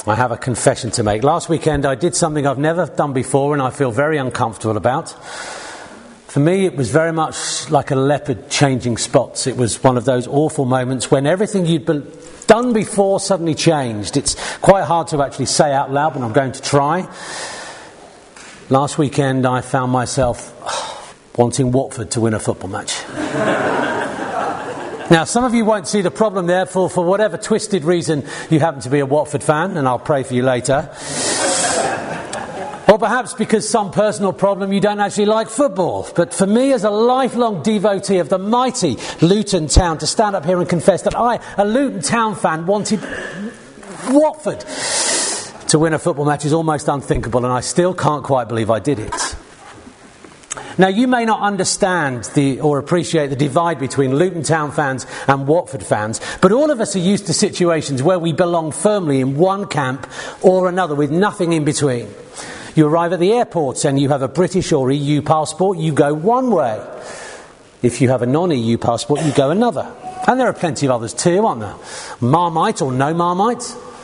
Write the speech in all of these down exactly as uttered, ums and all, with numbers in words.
I have a confession to make. Last weekend I did something I've never done before and I feel very uncomfortable about. For me it was very much like a leopard changing spots. It was one of those awful moments when everything you'd be- done before suddenly changed. It's quite hard to actually say out loud, but I'm going to try. Last weekend I found myself wanting Watford to win a football match. Now, some of you won't see the problem there for, for whatever twisted reason you happen to be a Watford fan, and I'll pray for you later. Or perhaps because some personal problem you don't actually like football. But for me, as a lifelong devotee of the mighty Luton Town, to stand up here and confess that I, a Luton Town fan, wanted Watford to win a football match is almost unthinkable, and I still can't quite believe I did it. Now, you may not understand the or appreciate the divide between Luton Town fans and Watford fans, but all of us are used to situations where we belong firmly in one camp or another with nothing in between. You arrive at the airport and you have a British or E U passport, you go one way. If you have a non-E U passport, you go another. And there are plenty of others too, aren't there? Marmite or no Marmite?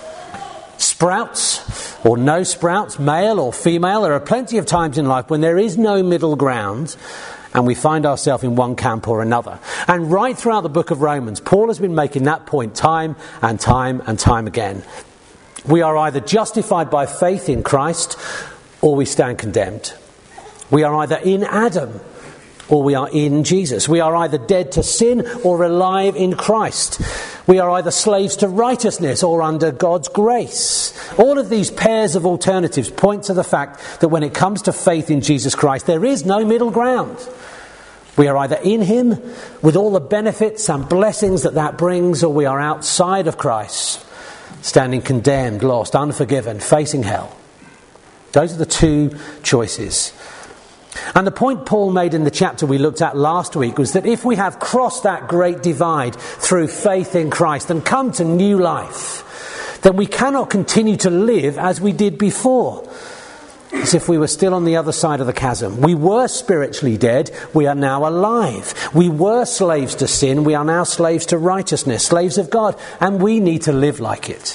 Sprouts or no sprouts, male or female. There are plenty of times in life when there is no middle ground and we find ourselves in one camp or another. And right throughout the book of Romans, Paul has been making that point time and time and time again. We are either justified by faith in Christ or we stand condemned. We are either in Adam or we are in Jesus. We are either dead to sin or alive in Christ. We are either slaves to righteousness or under God's grace. All of these pairs of alternatives point to the fact that when it comes to faith in Jesus Christ, there is no middle ground. We are either in him with all the benefits and blessings that that brings, or we are outside of Christ, standing condemned, lost, unforgiven, facing hell. Those are the two choices. And the point Paul made in the chapter we looked at last week was that if we have crossed that great divide through faith in Christ and come to new life, then we cannot continue to live as we did before, as if we were still on the other side of the chasm. We were spiritually dead, we are now alive. We were slaves to sin, we are now slaves to righteousness, slaves of God, and we need to live like it.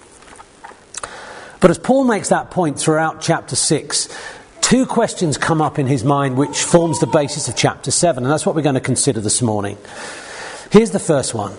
But as Paul makes that point throughout chapter six, two questions come up in his mind which forms the basis of chapter seven, and that's what we're going to consider this morning. Here's the first one.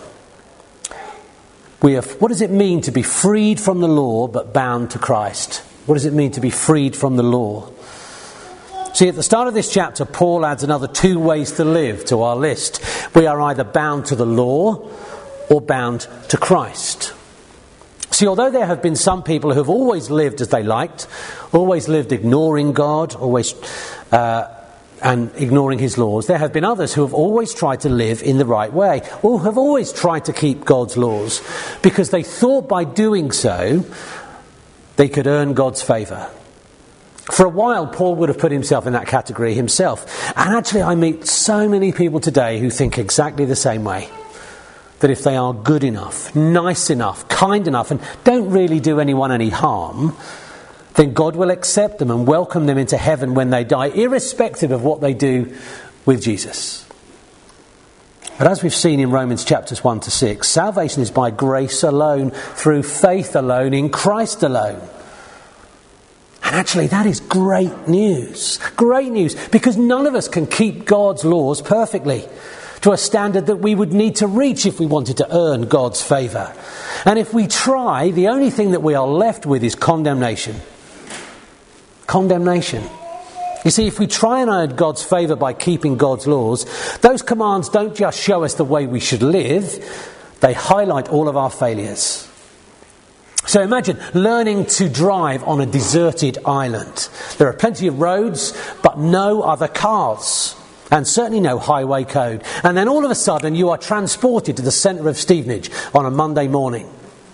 We have, what does it mean to be freed from the law but bound to Christ? What does it mean to be freed from the law? See, at the start of this chapter, Paul adds another two ways to live to our list. We are either bound to the law or bound to Christ. See, although there have been some people who have always lived as they liked, always lived ignoring God, always uh, and ignoring his laws, there have been others who have always tried to live in the right way, or have always tried to keep God's laws, because they thought by doing so they could earn God's favour. For a while, Paul would have put himself in that category himself. And actually, I meet so many people today who think exactly the same way. That if they are good enough, nice enough, kind enough, and don't really do anyone any harm, then God will accept them and welcome them into heaven when they die, irrespective of what they do with Jesus. But as we've seen in Romans chapters one to six, salvation is by grace alone, through faith alone, in Christ alone. And actually, that is great news. Great news, because none of us can keep God's laws perfectly, to a standard that we would need to reach if we wanted to earn God's favour. And if we try, the only thing that we are left with is condemnation. Condemnation. You see, if we try and earn God's favour by keeping God's laws, those commands don't just show us the way we should live, they highlight all of our failures. So imagine learning to drive on a deserted island. There are plenty of roads, but no other cars. And certainly no highway code. And then all of a sudden you are transported to the centre of Stevenage on a Monday morning.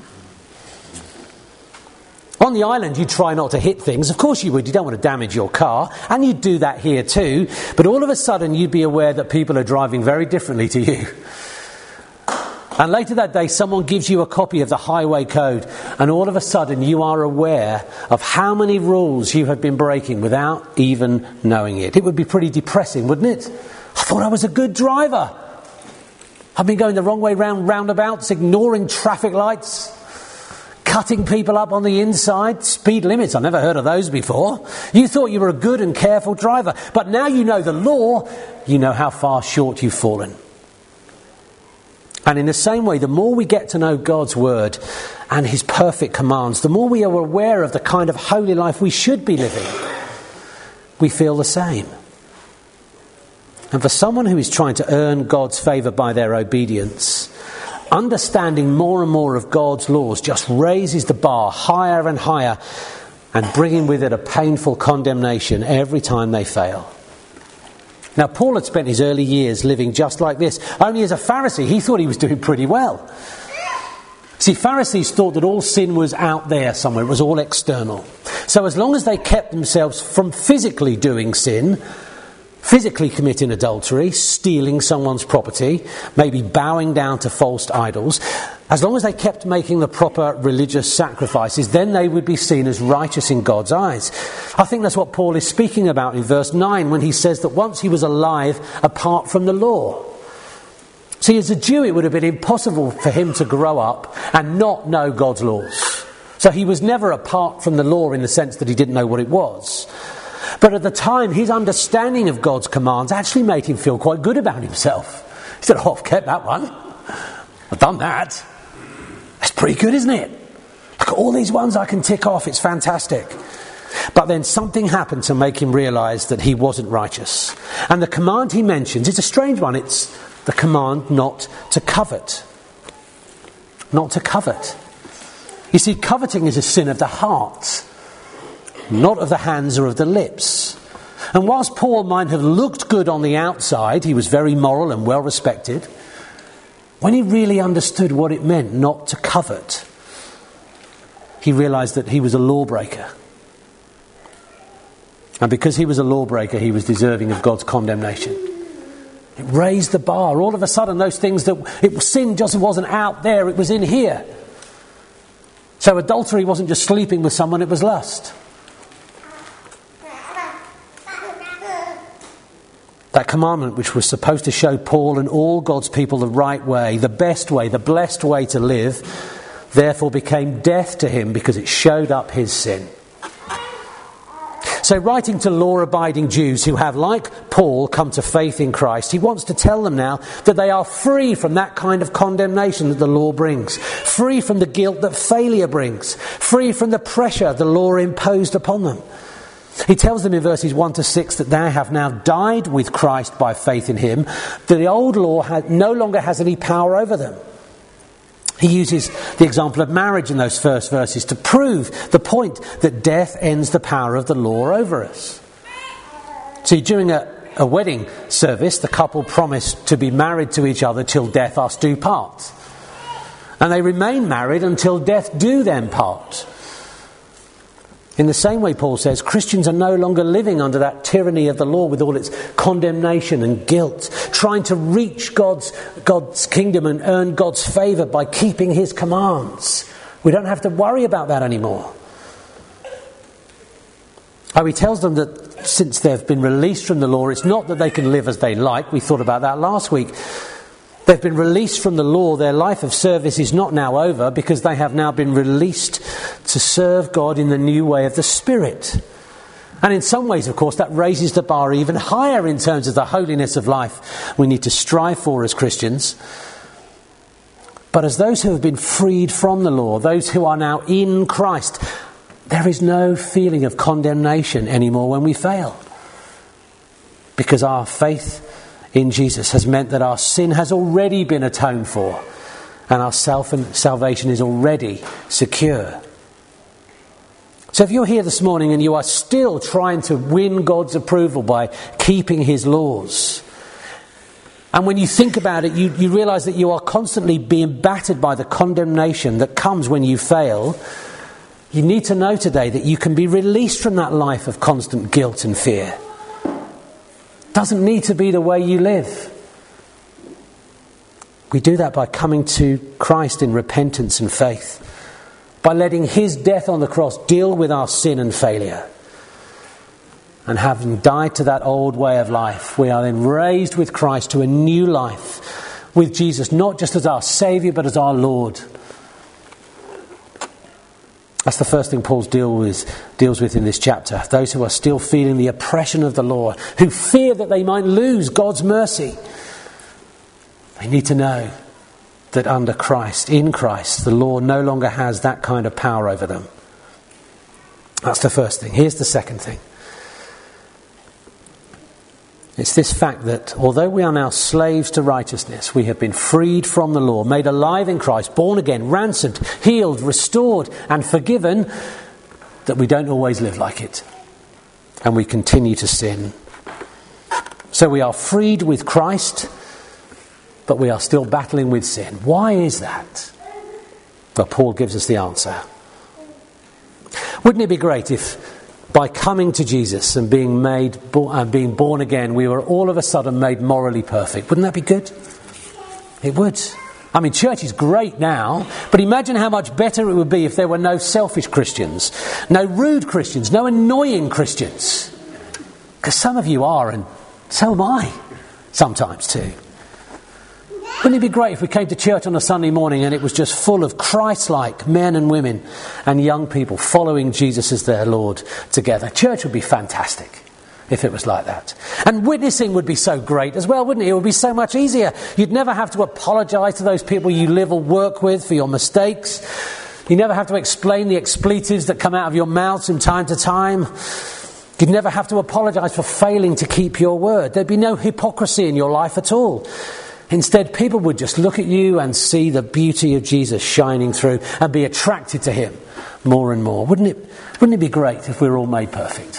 On the island you try not to hit things. Of course you would. You don't want to damage your car. And you'd do that here too. But all of a sudden you'd be aware that people are driving very differently to you. And later that day someone gives you a copy of the highway code, and all of a sudden you are aware of how many rules you have been breaking without even knowing it. It would be pretty depressing, wouldn't it? I thought I was a good driver. I've been going the wrong way round roundabouts, ignoring traffic lights. cutting people up on the inside. Speed limits, I've never heard of those before. You thought you were a good and careful driver, but now you know the law, you know how far short you've fallen. And in the same way, the more we get to know God's word and his perfect commands, the more we are aware of the kind of holy life we should be living, we feel the same. And for someone who is trying to earn God's favour by their obedience, understanding more and more of God's laws just raises the bar higher and higher, and bringing with it a painful condemnation every time they fail. Now, Paul had spent his early years living just like this. Only as a Pharisee, he thought he was doing pretty well. See, Pharisees thought that all sin was out there somewhere. It was all external. So as long as they kept themselves from physically doing sin, physically committing adultery, stealing someone's property, maybe bowing down to false idols, as long as they kept making the proper religious sacrifices, then they would be seen as righteous in God's eyes. I think that's what Paul is speaking about in verse nine when he says that once he was alive apart from the law. See, as a Jew, it would have been impossible for him to grow up and not know God's laws. So he was never apart from the law in the sense that he didn't know what it was. But at the time, his understanding of God's commands actually made him feel quite good about himself. He said, oh, I've kept that one. I've done that. That's pretty good, isn't it? Look at all these ones I can tick off. It's fantastic. But then something happened to make him realise that he wasn't righteous. And the command he mentions is a strange one. It's the command not to covet. Not to covet. You see, coveting is a sin of the heart, not of the hands or of the lips. And whilst Paul might have looked good on the outside, he was very moral and well respected, when he really understood what it meant not to covet, he realised that he was a lawbreaker. And because he was a lawbreaker, he was deserving of God's condemnation. It raised the bar. All of a sudden, those things that it, sin just wasn't out there, it was in here. So adultery wasn't just sleeping with someone, it was lust. That commandment, which was supposed to show Paul and all God's people the right way, the best way, the blessed way to live, therefore became death to him because it showed up his sin. So writing to law-abiding Jews who have, like Paul, come to faith in Christ, he wants to tell them now that they are free from that kind of condemnation that the law brings, free from the guilt that failure brings, free from the pressure the law imposed upon them. He tells them in verses one to six that they have now died with Christ by faith in him, that the old law had, no longer has any power over them. He uses the example of marriage in those first verses to prove the point that death ends the power of the law over us. See, during a, a wedding service, the couple promised to be married to each other till death us do part. And they remain married until death do them part. In the same way, Paul says, Christians are no longer living under that tyranny of the law with all its condemnation and guilt, trying to reach God's, God's kingdom and earn God's favour by keeping his commands. We don't have to worry about that anymore. Oh, he tells them that since they've been released from the law, it's not that they can live as they like. We thought about that last week. They've been released from the law. Their life of service is not now over because they have now been released to serve God in the new way of the Spirit. And in some ways, of course, that raises the bar even higher in terms of the holiness of life we need to strive for as Christians. But as those who have been freed from the law, those who are now in Christ, there is no feeling of condemnation anymore when we fail. Because our faith in Jesus has meant that our sin has already been atoned for and our self and salvation is already secure. So if you're here this morning and you are still trying to win God's approval by keeping his laws, and when you think about it, you, you realise that you are constantly being battered by the condemnation that comes when you fail, you need to know today that you can be released from that life of constant guilt and fear. Doesn't need to be the way you live. We do that by coming to Christ in repentance and faith, by letting his death on the cross deal with our sin and failure. And having died to that old way of life, we are then raised with Christ to a new life with Jesus, not just as our Saviour but as our Lord. That's the first thing Paul deal with, deals with in this chapter. Those who are still feeling the oppression of the law, who fear that they might lose God's mercy. They need to know that under Christ, in Christ, the law no longer has that kind of power over them. That's the first thing. Here's the second thing. It's this fact that although we are now slaves to righteousness, we have been freed from the law, made alive in Christ, born again, ransomed, healed, restored and forgiven, that we don't always live like it. And we continue to sin. So we are freed with Christ, but we are still battling with sin. Why is that? Well, Paul gives us the answer. Wouldn't it be great if by coming to Jesus and being made, uh, being born again, we were all of a sudden made morally perfect? Wouldn't that be good? It would. I mean, church is great now, but imagine how much better it would be if there were no selfish Christians, no rude Christians, no annoying Christians. Because some of you are, and so am I, sometimes too. Wouldn't it be great if we came to church on a Sunday morning and it was just full of Christ-like men and women and young people following Jesus as their Lord together? Church would be fantastic if it was like that. And witnessing would be so great as well, wouldn't it? It would be so much easier. You'd never have to apologise to those people you live or work with for your mistakes. You never have to explain the expletives that come out of your mouths from time to time. You'd never have to apologise for failing to keep your word. There'd be no hypocrisy in your life at all. Instead, people would just look at you and see the beauty of Jesus shining through and be attracted to him more and more. Wouldn't it, wouldn't it be great if we were all made perfect?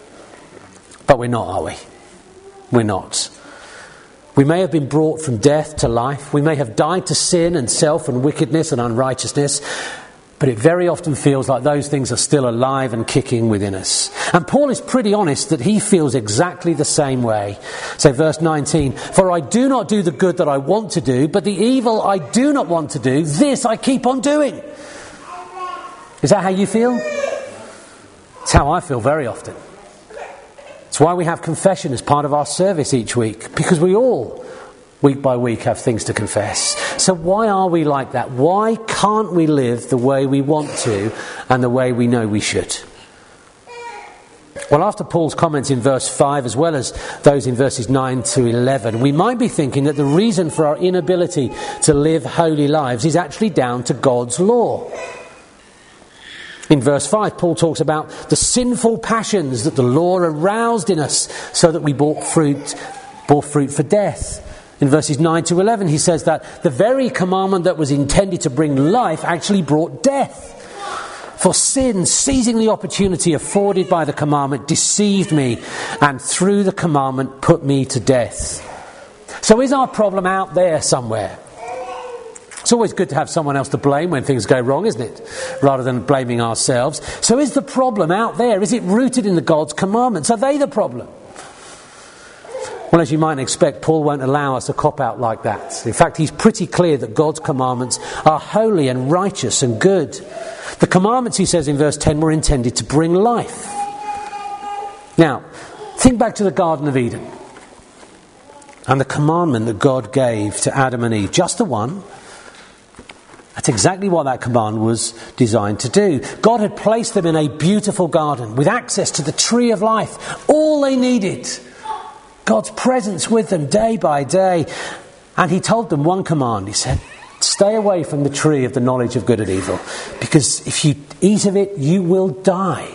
But we're not, are we? We're not. We may have been brought from death to life. We may have died to sin and self and wickedness and unrighteousness. But it very often feels like those things are still alive and kicking within us. And Paul is pretty honest that he feels exactly the same way. So verse nineteen, "For I do not do the good that I want to do, but the evil I do not want to do, this I keep on doing." Is that how you feel? It's how I feel very often. It's why we have confession as part of our service each week. Because we all, week by week, have things to confess. So why are we like that? Why can't we live the way we want to and the way we know we should? Well, after Paul's comments in verse five, as well as those in verses nine to eleven, we might be thinking that the reason for our inability to live holy lives is actually down to God's law. In verse five, Paul talks about the sinful passions that the law aroused in us so that we bore fruit, bore fruit for death. In verses nine to eleven, he says that the very commandment that was intended to bring life actually brought death. For sin, seizing the opportunity afforded by the commandment, deceived me, and through the commandment put me to death. So is our problem out there somewhere? It's always good to have someone else to blame when things go wrong, isn't it? Rather than blaming ourselves. So is the problem out there? Is it rooted in the God's commandments? Are they the problem? Well, as you might expect, Paul won't allow us a cop-out like that. In fact, he's pretty clear that God's commandments are holy and righteous and good. The commandments, he says in verse ten, were intended to bring life. Now, think back to the Garden of Eden and the commandment that God gave to Adam and Eve. Just the one. That's exactly what that command was designed to do. God had placed them in a beautiful garden with access to the tree of life. All they needed. God's presence with them day by day. And he told them one command. He said, stay away from the tree of the knowledge of good and evil. Because if you eat of it, you will die.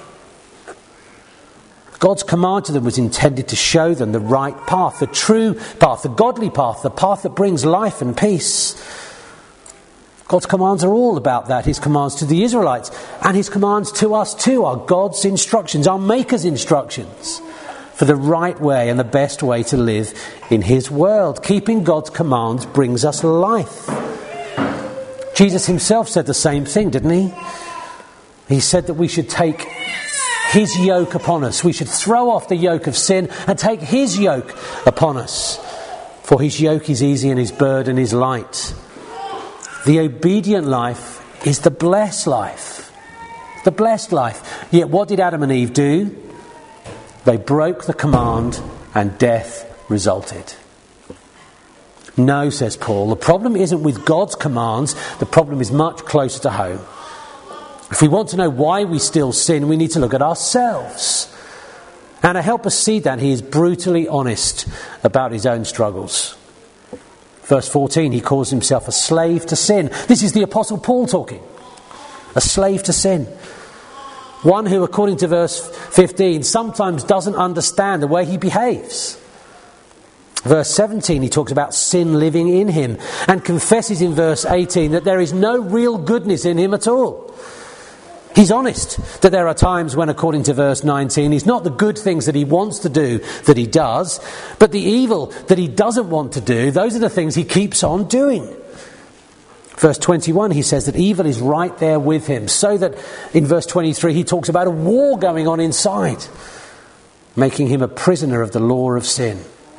God's command to them was intended to show them the right path, the true path, the godly path, the path that brings life and peace. God's commands are all about that. His commands to the Israelites and his commands to us too are God's instructions, our Maker's instructions for the right way and the best way to live in his world. Keeping God's commands brings us life. Jesus himself said the same thing, didn't he? He said that we should take his yoke upon us. We should throw off the yoke of sin and take his yoke upon us. For his yoke is easy and his burden is light. The obedient life is the blessed life. The blessed life. Yet what did Adam and Eve do? They broke the command and death resulted. No, says Paul, the problem isn't with God's commands. The problem is much closer to home. If we want to know why we still sin, we need to look at ourselves. And to help us see that, he is brutally honest about his own struggles. Verse fourteen, he calls himself a slave to sin. This is the Apostle Paul talking. A slave to sin. One who, according to verse fifteen, sometimes doesn't understand the way he behaves. Verse seventeen, he talks about sin living in him and confesses in verse eighteen that there is no real goodness in him at all. He's honest that there are times when, according to verse nineteen, it's not the good things that he wants to do that he does, but the evil that he doesn't want to do, those are the things he keeps on doing. Verse twenty-one, he says that evil is right there with him, so that in verse twenty-three he talks about a war going on inside, making him a prisoner of the law of sin.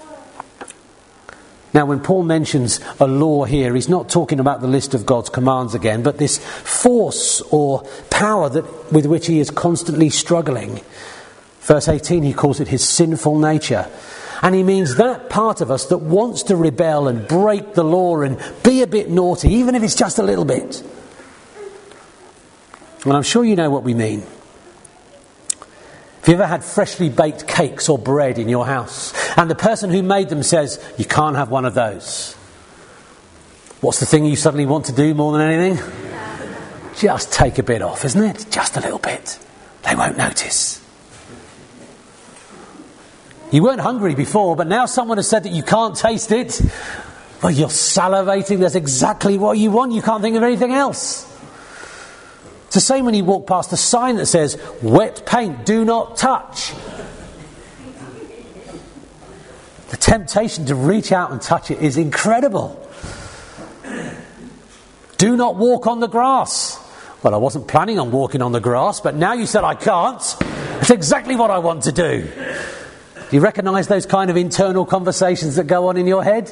Now, when Paul mentions a law here, he's not talking about the list of God's commands again, but this force or power that with which he is constantly struggling. Verse eighteen, he calls it his sinful nature. And he means that part of us that wants to rebel and break the law and be a bit naughty, even if it's just a little bit. And I'm sure you know what we mean. Have you ever had freshly baked cakes or bread in your house, and the person who made them says, you can't have one of those? What's the thing you suddenly want to do more than anything? Just take a bit off, isn't it? Just a little bit. They won't notice. You weren't hungry before, but now someone has said that you can't taste it. Well, you're salivating. That's exactly what you want. You can't think of anything else. It's the same when you walk past a sign that says, wet paint, do not touch. The temptation to reach out and touch it is incredible. Do not walk on the grass. Well, I wasn't planning on walking on the grass, but now you said I can't. That's exactly what I want to do. Do you recognise those kind of internal conversations that go on in your head?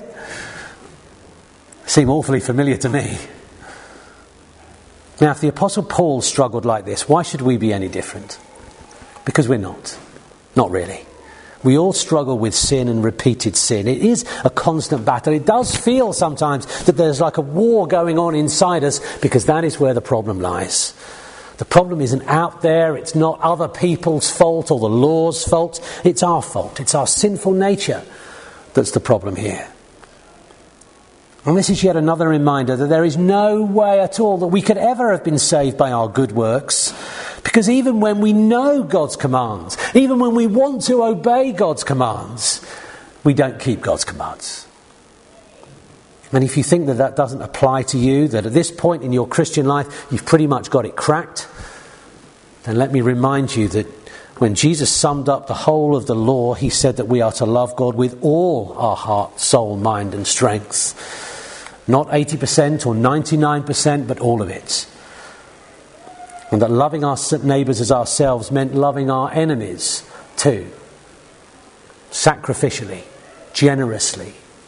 Seem awfully familiar to me. Now, if the Apostle Paul struggled like this, why should we be any different? Because we're not. Not really. We all struggle with sin and repeated sin. It is a constant battle. It does feel sometimes that there's like a war going on inside us, because that is where the problem lies. The problem isn't out there. It's not other people's fault or the law's fault. It's our fault. It's our sinful nature that's the problem here. And this is yet another reminder that there is no way at all that we could ever have been saved by our good works. Because even when we know God's commands, even when we want to obey God's commands, we don't keep God's commands. And if you think that that doesn't apply to you, that at this point in your Christian life you've pretty much got it cracked, then let me remind you that when Jesus summed up the whole of the law, he said that we are to love God with all our heart, soul, mind and strength. Not eighty percent or ninety-nine percent, but all of it. And that loving our neighbours as ourselves meant loving our enemies too. Sacrificially, generously.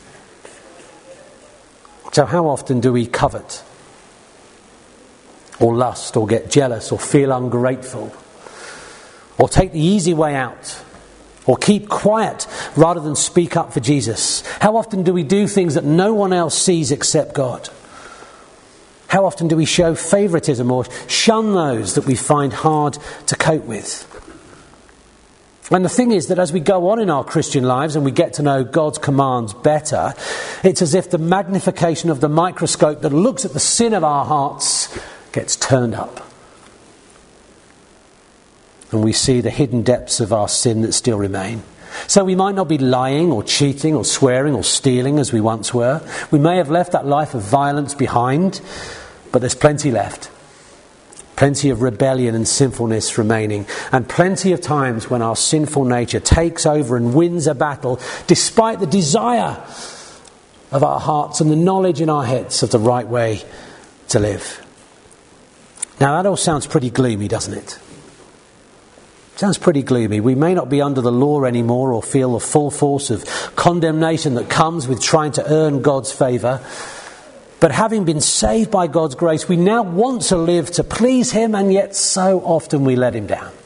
So how often do we covet? Or lust, or get jealous, or feel ungrateful? Or take the easy way out? Or keep quiet rather than speak up for Jesus? How often do we do things that no one else sees except God? How often do we show favouritism or shun those that we find hard to cope with? And the thing is that as we go on in our Christian lives and we get to know God's commands better, it's as if the magnification of the microscope that looks at the sin of our hearts gets turned up. And we see the hidden depths of our sin that still remain. So we might not be lying or cheating or swearing or stealing as we once were. We may have left that life of violence behind, but there's plenty left. Plenty of rebellion and sinfulness remaining. And plenty of times when our sinful nature takes over and wins a battle despite the desire of our hearts and the knowledge in our heads of the right way to live. Now that all sounds pretty gloomy, doesn't it? Sounds pretty gloomy. We may not be under the law anymore or feel the full force of condemnation that comes with trying to earn God's favour. But having been saved by God's grace, we now want to live to please him, and yet so often we let him down.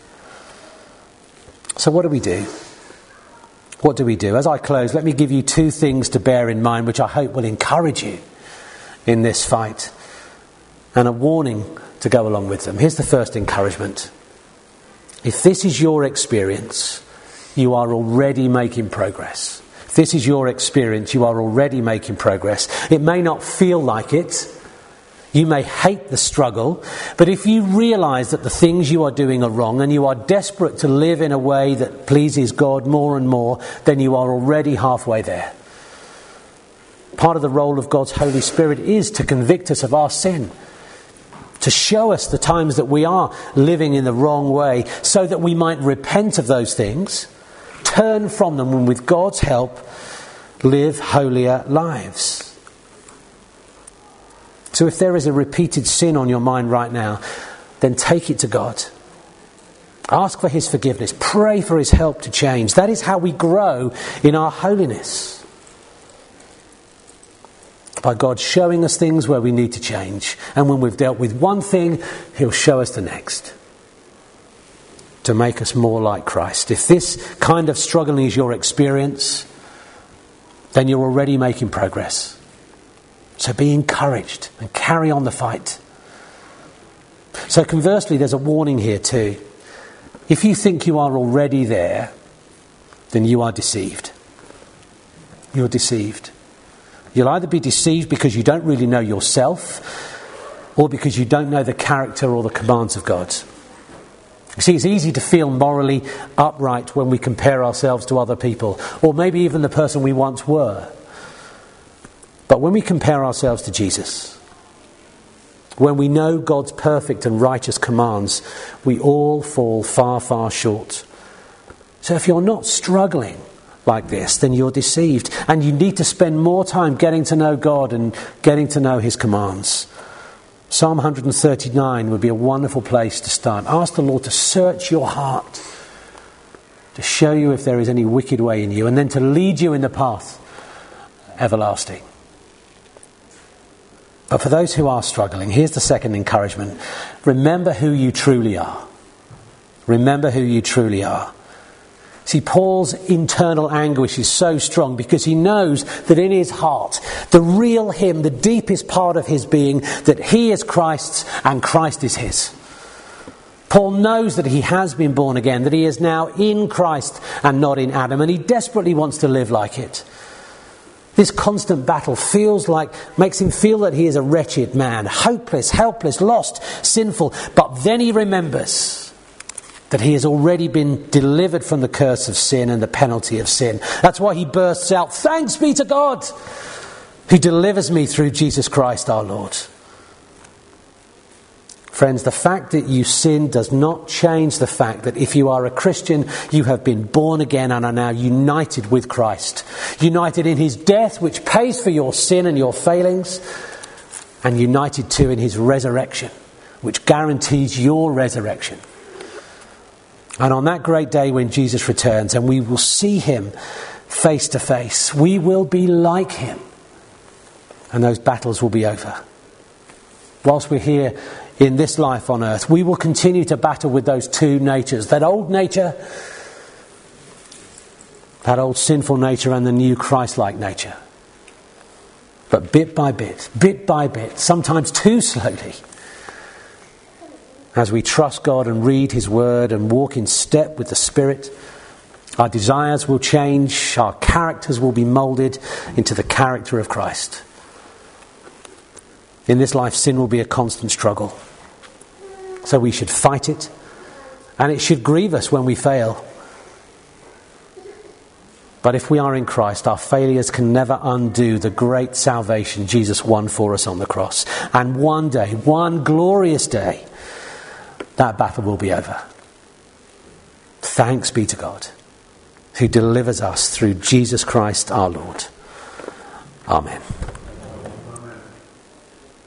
So what do we do? What do we do? As I close, let me give you two things to bear in mind, which I hope will encourage you in this fight, and a warning to go along with them. Here's the first encouragement. If this is your experience, you are already making progress. If this is your experience, you are already making progress. It may not feel like it. You may hate the struggle, but if you realise that the things you are doing are wrong and you are desperate to live in a way that pleases God more and more, then you are already halfway there. Part of the role of God's Holy Spirit is to convict us of our sin, to show us the times that we are living in the wrong way, so that we might repent of those things, turn from them, and with God's help, live holier lives. So if there is a repeated sin on your mind right now, then take it to God. Ask for his forgiveness. Pray for his help to change. That is how we grow in our holiness. By God showing us things where we need to change. And when we've dealt with one thing, he'll show us the next, to make us more like Christ. If this kind of struggling is your experience, then you're already making progress. So be encouraged and carry on the fight. So conversely, there's a warning here too. If you think you are already there, then you are deceived. You're deceived. You'll either be deceived because you don't really know yourself, or because you don't know the character or the commands of God. You see, it's easy to feel morally upright when we compare ourselves to other people, or maybe even the person we once were. But when we compare ourselves to Jesus, when we know God's perfect and righteous commands, we all fall far, far short. So if you're not struggling like this, then you're deceived. And you need to spend more time getting to know God and getting to know his commands. Psalm one thirty-nine would be a wonderful place to start. Ask the Lord to search your heart, to show you if there is any wicked way in you, and then to lead you in the path everlasting. But for those who are struggling, here's the second encouragement. Remember who you truly are. Remember who you truly are. See, Paul's internal anguish is so strong because he knows that in his heart, the real him, the deepest part of his being, that he is Christ's and Christ is his. Paul knows that he has been born again, that he is now in Christ and not in Adam, and he desperately wants to live like it. This constant battle feels like, makes him feel that he is a wretched man, hopeless, helpless, lost, sinful. But then he remembers that he has already been delivered from the curse of sin and the penalty of sin. That's why he bursts out, "Thanks be to God who delivers me through Jesus Christ our Lord." Friends, the fact that you sin does not change the fact that if you are a Christian, you have been born again and are now united with Christ. United in his death, which pays for your sin and your failings, and united too in his resurrection, which guarantees your resurrection. And on that great day when Jesus returns and we will see him face to face, we will be like him. And those battles will be over. Whilst we're here in this life on earth, we will continue to battle with those two natures. That old nature, that old sinful nature, and the new Christ-like nature. But bit by bit, bit by bit, sometimes too slowly, as we trust God and read his word and walk in step with the Spirit, our desires will change, our characters will be moulded into the character of Christ. In this life, sin will be a constant struggle. So we should fight it, and it should grieve us when we fail. But if we are in Christ, our failures can never undo the great salvation Jesus won for us on the cross. And one day, one glorious day, that battle will be over. Thanks be to God, who delivers us through Jesus Christ our Lord. Amen.